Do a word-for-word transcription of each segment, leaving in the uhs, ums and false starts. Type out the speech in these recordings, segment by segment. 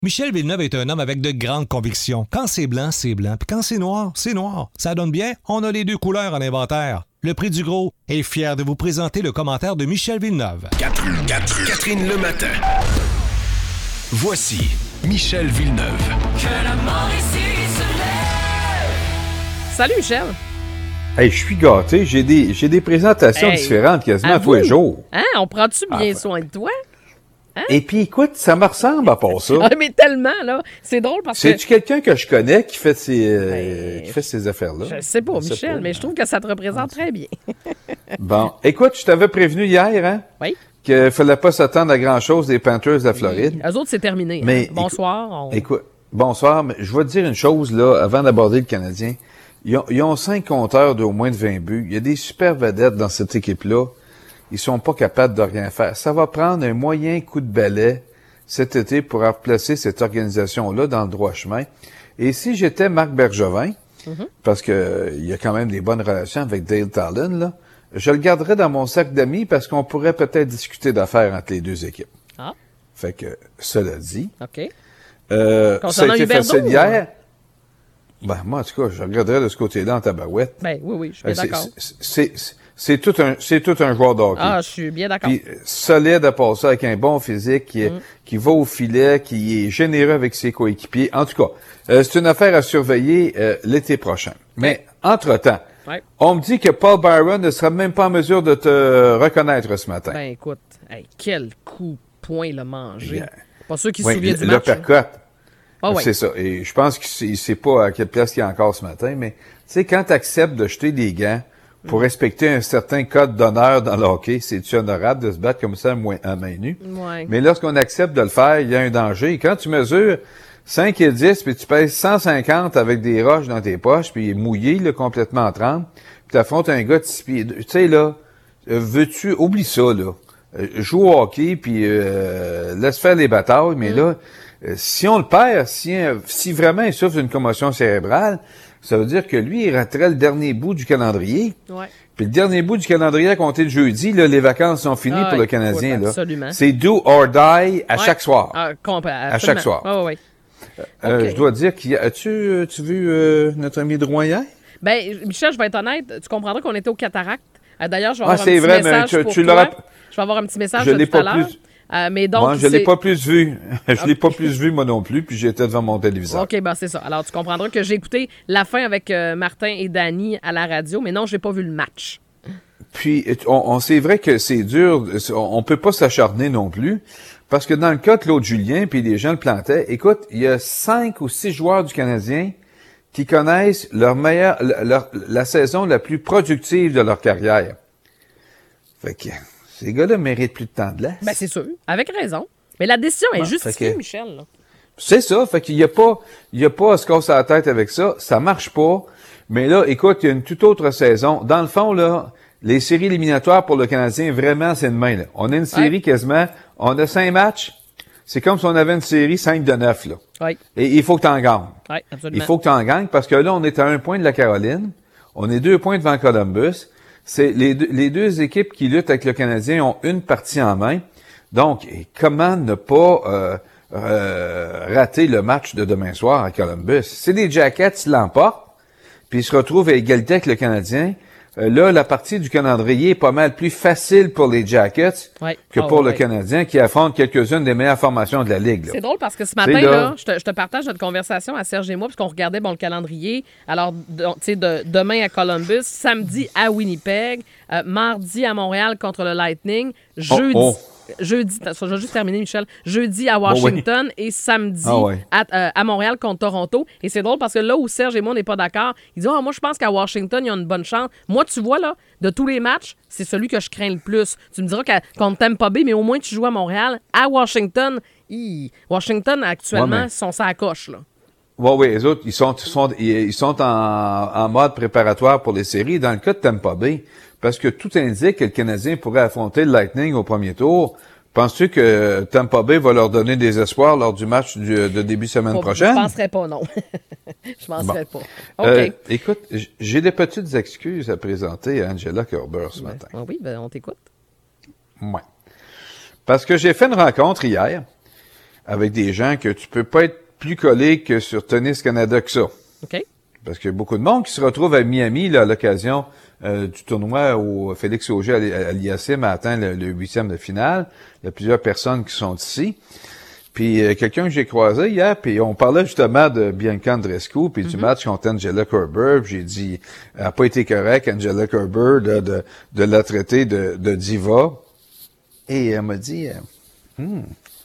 Michel Villeneuve est un homme avec de grandes convictions. Quand c'est blanc, c'est blanc. Puis quand c'est noir, c'est noir. Ça donne bien, on a les deux couleurs en inventaire. Le Prix du Gros est fier de vous présenter le commentaire de Michel Villeneuve. Catherine, Catherine, Catherine le matin. Voici Michel Villeneuve. Que la mort ici se lève. Salut Michel. Hey, je suis gâté. J'ai des, j'ai des présentations hey, différentes quasiment à tous les jours. Hein? On prend-tu bien ah, soin de toi? Hein? Et puis, écoute, ça me ressemble à part ça. Ah, mais tellement, là. C'est drôle parce C'est-tu que... C'est-tu quelqu'un que je connais qui fait ces, euh, ben, qui fait ces affaires-là? Je sais pas, je Michel, sais pas. Mais je trouve que ça te représente très bien. Bon. Écoute, je t'avais prévenu hier, hein? Oui. Qu'il fallait pas s'attendre à grand-chose des Panthers de la Floride. Oui. Eux autres, c'est terminé. Mais, hein? Bonsoir. Écoute, on... écoute, bonsoir, mais je vais te dire une chose, là, avant d'aborder le Canadien. Ils ont, ils ont cinq compteurs d'au moins de vingt buts. Il y a des super vedettes dans cette équipe-là. Ils sont pas capables de rien faire. Ça va prendre un moyen coup de balai cet été pour replacer cette organisation-là dans le droit chemin. Et si j'étais Marc Bergevin, mm-hmm. parce que euh, il y a quand même des bonnes relations avec Dale Talon, là, je le garderais dans mon sac d'amis parce qu'on pourrait peut-être discuter d'affaires entre les deux équipes. Ah. Fait que, cela dit, OK. Euh, ça a été facile hier. Ben, moi, en tout cas, je regarderais de ce côté-là en tabarouette. Ben, oui, oui, je suis bien c'est, d'accord. C'est, c'est, c'est, tout un, c'est tout un joueur de hockey. Ah, je suis bien d'accord. Puis, solide à passer avec un bon physique, qui, est, mm. qui va au filet, qui est généreux avec ses coéquipiers. En tout cas, euh, c'est une affaire à surveiller euh, l'été prochain. Mais, entre-temps, ouais. on me dit que Paul Byron ne sera même pas en mesure de te reconnaître ce matin. Ben, écoute, hey, quel coup point il a mangé. Yeah. Pas sûr qu'il oui, se souvient du le match. Percotte. Ah ouais. C'est ça. Et je pense qu'il ne sait pas à quelle place il est encore ce matin, mais tu sais, quand tu acceptes de jeter des gants pour mm. respecter un certain code d'honneur dans le hockey, c'est-tu honorable de se battre comme ça à main nue? Ouais. Mais lorsqu'on accepte de le faire, il y a un danger. Et quand tu mesures cinq et dix, puis tu pèses cent cinquante avec des roches dans tes poches, puis mouillé, là, complètement en trempe, puis tu affrontes un gars de six pieds. Tu sais, là, veux-tu, oublie ça, là. Joue au hockey, puis euh, laisse faire les batailles, mais mm. là, si on le perd, si, si vraiment il souffre d'une commotion cérébrale, ça veut dire que lui, il raterait le dernier bout du calendrier. Ouais. Puis le dernier bout du calendrier à compter de jeudi, là, les vacances sont finies ah, pour le Canadien. Oui, là. Absolument. C'est do or die à ouais. chaque soir. Ah, compl- à chaque soir. Oh, oui. euh, okay. Je dois dire qu'il y a... As-tu, as-tu vu euh, notre ami Drouin hier? Ben, Michel, je vais être honnête, tu comprendras qu'on était au Cataract. Euh, d'ailleurs, je vais avoir ah, un petit vrai, message tu, pour tu toi. l'auras... Je vais avoir un petit message je de l'ai tout à pas l'heure. Plus... Euh, mais donc, moi, je c'est... l'ai pas plus vu. je okay. l'ai pas plus vu, moi non plus, puis j'étais devant mon téléviseur. OK, ben c'est ça. Alors, tu comprendras que j'ai écouté la fin avec euh, Martin et Danny à la radio, mais non, j'ai pas vu le match. Puis, on, on c'est vrai que c'est dur, on peut pas s'acharner non plus, parce que dans le cas de Claude Julien, puis les gens le plantaient, écoute, il y a cinq ou six joueurs du Canadien qui connaissent leur meilleure, leur, la saison la plus productive de leur carrière. Fait que... Ces gars-là méritent plus de temps de laisse. Ben, c'est sûr. Avec raison. Mais la décision est bon, justifiée, que, Michel. Là. C'est ça. Fait qu'il y a pas, il y a pas à se casser la tête avec ça. Ça marche pas. Mais là, écoute, il y a une toute autre saison. Dans le fond, là, les séries éliminatoires pour le Canadien, vraiment, c'est demain, là. On a une série ouais. quasiment, on a cinq matchs. C'est comme si on avait une série cinq de neuf, là. Oui. Et il faut que tu en gagnes. Oui, absolument. Il faut que tu en gagnes parce que là, on est à un point de la Caroline. On est deux points devant Columbus. C'est les deux, les deux équipes qui luttent avec le Canadien ont une partie en main. Donc, comment ne pas euh, euh, rater le match de demain soir à Columbus? C'est des Jackets qui l'emportent, puis ils se retrouvent à égalité avec le Canadien. Euh, là, la partie du calendrier est pas mal plus facile pour les Jackets ouais. que oh, pour ouais. le Canadien qui affronte quelques-unes des meilleures formations de la Ligue. Là. C'est drôle parce que ce matin, là, là je, te, je te partage notre conversation à Serge et moi, puisqu'on regardait bon, le calendrier. Alors, tu sais, de, demain à Columbus, samedi à Winnipeg, euh, mardi à Montréal contre le Lightning, jeudi... Oh, oh. Jeudi, je vais juste terminer, Michel. Jeudi à Washington oh oui. et samedi ah ouais. à, euh, à Montréal contre Toronto. Et c'est drôle parce que là où Serge et moi, on n'est pas d'accord, il dit oh, « Moi, je pense qu'à Washington, il y a une bonne chance. » Moi, tu vois, là, de tous les matchs, c'est celui que je crains le plus. Tu me diras qu'à, contre Tampa Bay, mais au moins, tu joues à Montréal. À Washington, hi, Washington, actuellement, ouais, mais... sont ça à coche, là. Oui, oui, les autres, ils sont, ils sont, ils sont en, en mode préparatoire pour les séries. Dans le cas de Tampa Bay, parce que tout indique que le Canadien pourrait affronter le Lightning au premier tour. Penses-tu que Tampa Bay va leur donner des espoirs lors du match du, de début semaine pas, prochaine? Je penserais pas, non. je penserais bon. pas. OK. Euh, écoute, j'ai des petites excuses à présenter à Angela Kerber ce ben, matin. Ah oui, ben on t'écoute. Oui. Parce que j'ai fait une rencontre hier avec des gens que tu peux pas être plus collé que sur Tennis Canada que ça. OK. Parce qu'il y a beaucoup de monde qui se retrouve à Miami là, à l'occasion euh, du tournoi où Félix Auger à l'I A C M a atteint le, le huitième de finale. Il y a plusieurs personnes qui sont ici. Puis euh, quelqu'un que j'ai croisé hier, puis on parlait justement de Bianca Andreescu, puis mm-hmm. du match contre Angela Kerber. Puis j'ai dit, elle n'a pas été correct, Angela Kerber, de, de, de la traiter de, de diva. Et elle m'a dit, euh, hmm.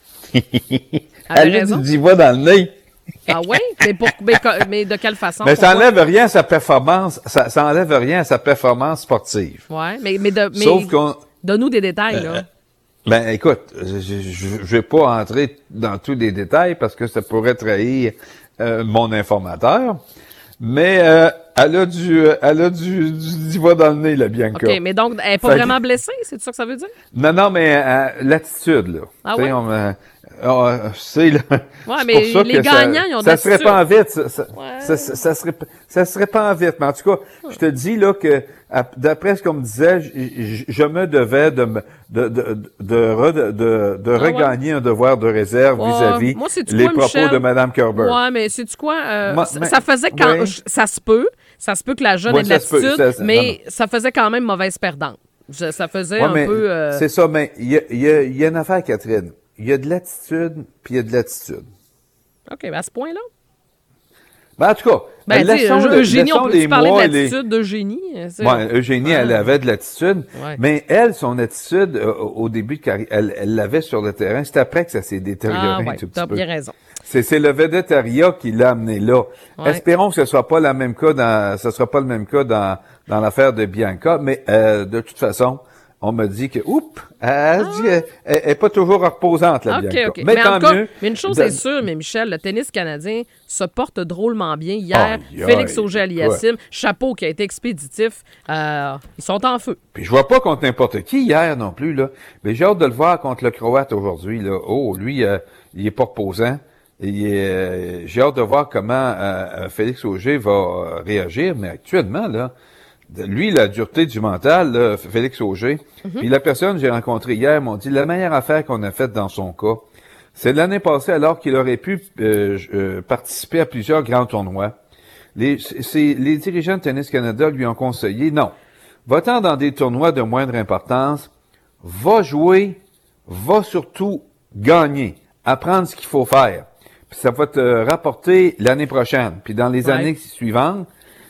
elle a du diva dans le nez. Ah oui? Mais, pour, mais, mais de quelle façon? Mais ça enlève rien à sa performance, ça, ça enlève rien à sa performance sportive. Ouais, mais, mais, de, mais Sauf qu'on, donne-nous des détails, là. Euh, ben, écoute, je, je, je vais pas entrer dans tous les détails parce que ça pourrait trahir euh, mon informateur. Mais euh, elle a du, elle a du, du diva dans le nez, la Bianca. OK, mais donc, elle n'est pas fait vraiment que... blessée, c'est ça que ça veut dire? Non, non, mais euh, l'attitude, là. Ah ouais? On, euh, on, c'est, là, ouais, mais pour ça les que gagnants, ça, ils ont de ça serait pas en vite, ça, ça, ouais. ça, ça, ça serait, ça serait pas en vite. Mais en tout cas, hum. je te dis, là, que, d'après ce qu'on me disait, je, je me devais de, de, de, de, de, de, de ah regagner ouais. un devoir de réserve ouais. vis-à-vis Moi, les quoi, propos Michel? de Mme Kerber. Ouais, mais sais-tu quoi? Euh, Moi, ça, mais, ça faisait quand, ouais. ça se peut, ça se peut que la jeune ouais, ait de l'attitude, ça, ça, mais non, non. ça faisait quand même mauvaise perdante. Je, ça faisait ouais, un peu... Euh... C'est ça, mais il y a, y, a, y a une affaire, Catherine. Il y a de l'attitude, puis il y a de l'attitude. OK, ben à ce point-là. Ben, en tout cas, ben, laissons, Eugénie, on peut-tu parler mois, de l'attitude les... d'Eugénie? Oui, Eugénie, ouais. elle avait de l'attitude, ouais. mais elle, son attitude, euh, au début de carrière, elle, elle l'avait sur le terrain. C'est après que ça s'est détérioré ah, ouais, un tout petit peu. T'as bien raison. C'est, c'est le vedettariat qui l'a amené là. Ouais. Espérons que ce soit pas le même cas dans, ce sera pas le même cas dans, dans l'affaire de Bianca, mais euh, de toute façon, on me dit que, oups, elle, ah. dit, elle, elle est pas toujours reposante, la okay, Bianca. Okay. Mais, mais tant cas, mieux. Mais une chose de... est sûre, mais Michel, le tennis canadien se porte drôlement bien. Hier, aïe, Félix aïe, Auger-Aliassime, ouais. chapeau qui a été expéditif, euh, ils sont en feu. Puis je vois pas contre n'importe qui hier non plus, là. Mais j'ai hâte de le voir contre le Croate aujourd'hui, là. Oh, lui, euh, il est pas reposant. Et euh, j'ai hâte de voir comment euh, Félix Auger va euh, réagir, mais actuellement, là, lui, la dureté du mental, là, Félix Auger, mm-hmm. puis la personne que j'ai rencontrée hier m'ont dit la meilleure affaire qu'on a faite dans son cas, c'est l'année passée alors qu'il aurait pu euh, euh, participer à plusieurs grands tournois. Les, c'est, les dirigeants de Tennis Canada lui ont conseillé, non, va-t'en dans des tournois de moindre importance, va jouer, va surtout gagner, apprendre ce qu'il faut faire. Puis ça va te rapporter l'année prochaine, puis dans les ouais. années suivantes.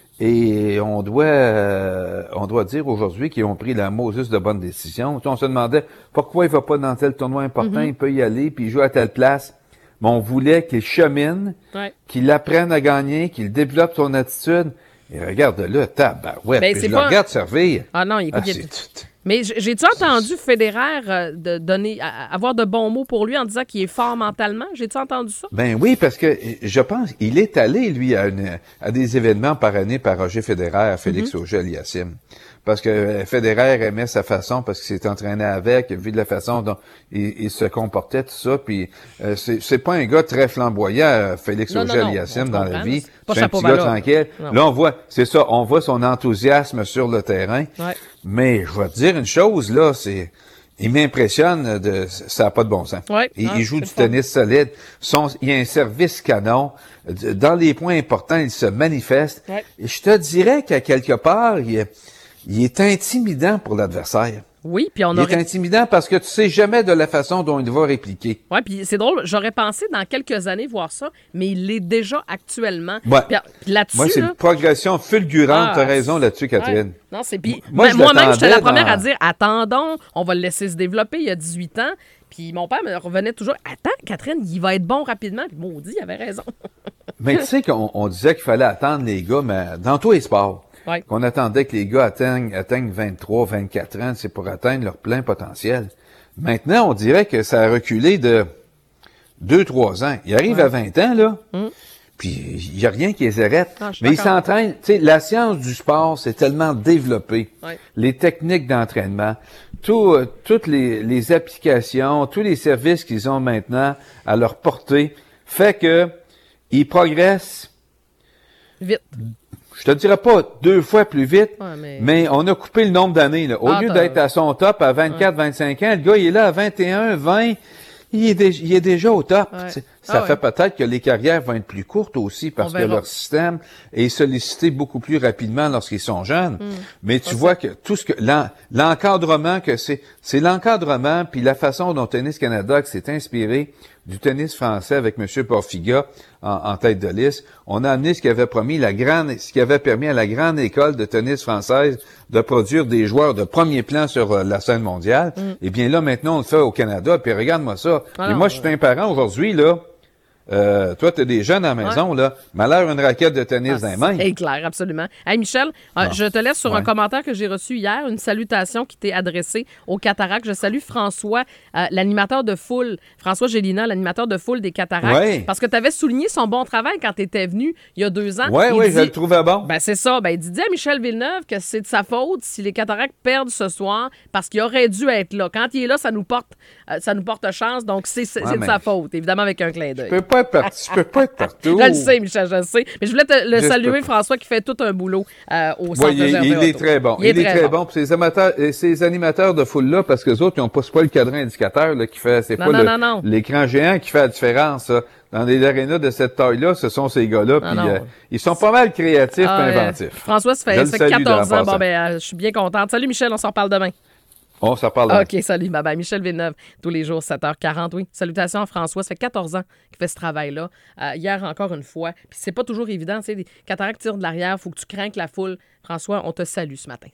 Et on doit euh, on doit dire aujourd'hui qu'ils ont pris la Moses de bonne décision. On se demandait pourquoi il va pas dans tel tournoi important, mm-hmm. il peut y aller, puis il joue à telle place. Mais on voulait qu'il chemine, ouais. qu'il apprenne à gagner, qu'il développe son attitude. Et regarde-le, tabarouette, ben, puis je pas... le regarde servir. Ah non, écoute, ah, il... Mais j'ai-tu entendu Federer euh, de donner, à, avoir de bons mots pour lui en disant qu'il est fort mentalement? J'ai-tu entendu ça? Ben oui, parce que je pense qu'il est allé, lui, à, une, à des événements par année par Roger Federer, à Félix mm-hmm. Auger-Aliassime. Parce que Federer aimait sa façon, parce qu'il s'est entraîné avec, vu de la façon dont il, il se comportait, tout ça. Puis euh, c'est, c'est pas un gars très flamboyant, Félix Auger-Aliassime, dans la vie. C'est, c'est un petit gars tranquille. Non. Là, on voit, c'est ça, on voit son enthousiasme sur le terrain. Ouais. Mais je vais te dire une chose, là, c'est... Il m'impressionne de... Ça n'a pas de bon sens. Ouais, il, ah, il joue du tennis solide. Son, il y a un service canon. Dans les points importants, il se manifeste. Ouais. Et je te dirais qu'à quelque part, il est, il est intimidant pour l'adversaire. Oui, puis on il aurait... est intimidant parce que tu sais jamais de la façon dont il va répliquer. Oui, puis c'est drôle, j'aurais pensé dans quelques années voir ça, mais il l'est déjà actuellement. Ouais. Puis là-dessus, moi, c'est là... une progression fulgurante. Ah, t'as raison là-dessus, Catherine. Ouais. Non, c'est puis moi, moi, moi-même, j'étais la première dans... à dire attendons, on va le laisser se développer. Il y a dix-huit ans. Puis mon père me revenait toujours attends, Catherine, il va être bon rapidement. Puis maudit, il avait raison. Mais tu sais qu'on on disait qu'il fallait attendre les gars, mais dans tous les sports. Ouais. Qu'on attendait que les gars atteignent, atteignent vingt-trois, vingt-quatre ans, c'est pour atteindre leur plein potentiel. Maintenant, on dirait que ça a reculé de deux, trois ans. Ils arrivent ouais. à vingt ans, là, mm. puis il n'y a rien qui les arrête. Non, mais ils s'entraînent. Tu sais, la science du sport, c'est tellement développé. Ouais. Les techniques d'entraînement, tout, euh, toutes les, les applications, tous les services qu'ils ont maintenant à leur portée, fait que ils progressent vite. Je te dirais pas deux fois plus vite, ouais, mais... mais on a coupé le nombre d'années. Là. Au ah, lieu t'as... d'être à son top à vingt-quatre, ouais. vingt-cinq ans, le gars, il est là à vingt et un, vingt. Il est, déjà, il est déjà au top. Ouais. Ça Ah fait ouais. peut-être que les carrières vont être plus courtes aussi parce On que verra. leur système est sollicité beaucoup plus rapidement lorsqu'ils sont jeunes. Hum. Mais tu vois que tout ce que l'en- l'encadrement que c'est, c'est l'encadrement puis la façon dont Tennis Canada s'est inspiré du tennis français avec M. Porfiga en, en tête de liste. On a amené ce qui avait promis la grande, ce qui avait permis à la grande école de tennis française de produire des joueurs de premier plan sur euh, la scène mondiale. Mm. Et bien là, maintenant, on le fait au Canada. Puis regarde-moi ça. Ah Et non, moi, je suis un parent aujourd'hui, là. Euh, toi, t'as des jeunes à la maison, là. Malheur une raquette de tennis dans les mains. C'est clair, absolument. Hey, Michel, euh, je te laisse sur Ouais. un commentaire que j'ai reçu hier, une salutation qui t'est adressée au Cataractes. Je salue François, euh, l'animateur de foule, François Gélina, l'animateur de foule des Cataractes, Ouais. parce que tu avais souligné son bon travail quand tu étais venu il y a deux ans. Ouais, Il ouais, dit- je le trouvais bon. Ben, c'est ça. Ben, il dit, dis à Michel Villeneuve que c'est de sa faute si les Cataractes perdent ce soir parce qu'il aurait dû être là. Quand il est là, ça nous porte, euh, ça nous porte chance. Donc, c'est, c'est, Ouais, c'est de mais- sa faute, évidemment, avec un clin d'œil. Je peux pas être parti, je peux pas être partout. Je le sais, Michel, je le sais. Mais je voulais te le Je saluer, peux pas. François, qui fait tout un boulot euh, au centre Ouais, il, est- Gervais il est Auto. très bon. Il est, très, bon. Puis ces amateurs, et ces animateurs de foule-là, parce que les autres, ils ont pas, c'est pas le cadran indicateur, là, qui fait, c'est Non, pas non, le- non, non. l'écran géant qui fait la différence, là. Dans des arénas de cette taille-là, ce sont ces gars-là, puis non. euh, ils sont pas mal créatifs Ah, et euh, inventifs. François, ça Je fait, le ça fait salue de quatorze la ans. Bon, passant. ben, euh, je suis bien contente. Salut, Michel, on s'en reparle demain. On s'en parle demain. OK, salut, bye bye. Michel Villeneuve, tous les jours, sept heures quarante, oui. Salutations à François, ça fait quatorze ans qu'il fait ce travail-là. Euh, hier, encore une fois. Puis c'est pas toujours évident, tu sais, les cataractes tirent de l'arrière, faut que tu craignes la foule. François, on te salue ce matin.